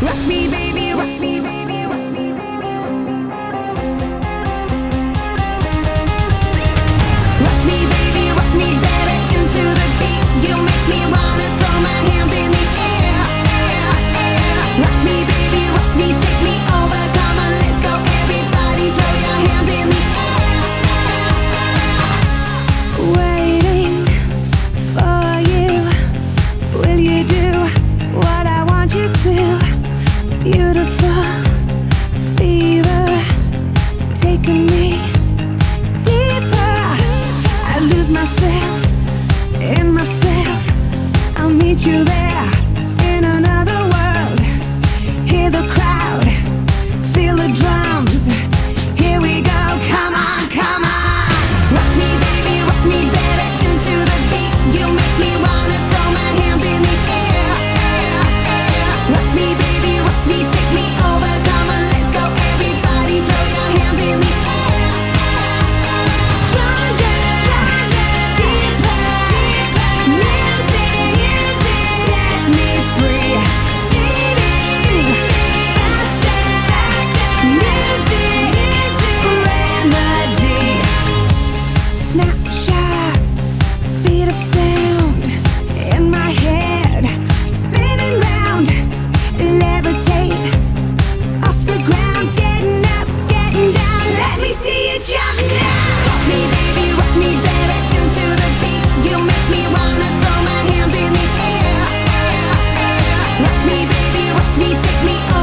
Rock me, baby, rock me, baby, rock me, baby, rock me, rock me, baby, rock me better into the beat. You make me wanna throw my hands in the air, air, air. Rock me, baby, rock me, take me over. Come on, let's go, everybody, throw your hands in the air, air, air. Waiting for you. Will you do what I want you to? Beautiful fever taking me deeper. I lose myself in myself. I'll meet you there in another world. Hear the crowd, feel the drums. Here we go, come on, come on. Rock me, baby, rock me better into the beat. You make me wanna throw my hands in the air, air, air. Rock me, baby, rock me, take me over. Come on, let's go, everybody, throw your hands in the air, air, air. Stronger, stronger, deeper, deeper. Music, set me free. Beating faster, music, remedy. Snapshots, speed of sound in my head, spinning round, levitate off the ground, getting up, getting down. Let me see you jump now. Rock me, baby, rock me better into the beat. You make me wanna throw my hands in the air, air, air. Rock me, baby, rock me, take me over.